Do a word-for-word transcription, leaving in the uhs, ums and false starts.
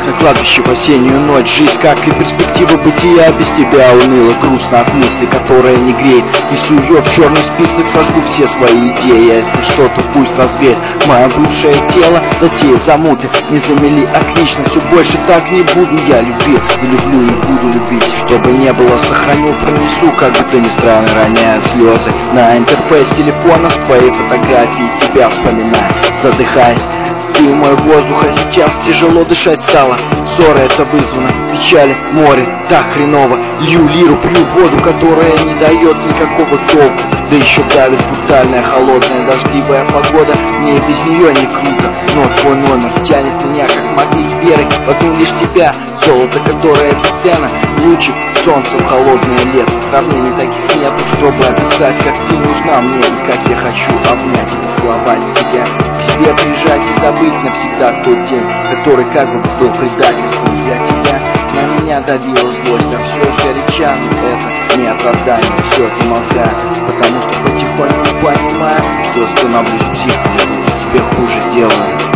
как на кладбище в осеннюю ночь. Жизнь, как и перспектива бытия, без тебя уныла, грустно от мысли, которая не греет. Несу ее в черный список, сожгу все свои идеи. А если что-то, пусть развеет мое бывшее тело. Затея замуты, не замели отлично. Все больше так не буду, я любил и люблю и буду любить. Чтобы не было, сохраню, пронесу, как бы то ни странно, роняя слезы на интерфейс телефона с твоей фотографией, тебя вспоминая, задыхаясь. Ты мой воздух, а сейчас тяжело дышать стало. Ссора это вызвано, печали, море, так хреново. Лью лиру, пью воду, которая не дает никакого толку. Да еще давит брутальная, холодная, дождливая погода. Мне без нее не круто, но твой номер тянет меня, как магнит веры. Вокруг лишь тебя, золото, которое бесценно. Лучик солнца в холодное лето. Сравнений таких нету, чтобы описать, как ты нужна мне и как я хочу обнять и поцеловать тебя. К себе прижать и забыть навсегда тот день, который как бы был предательством для тебя. На меня давила злость, а все же горяча, но это не оправдание, все замолкаю, потому что потихоньку понимаю, что становлюсь психом, тебе хуже делаю.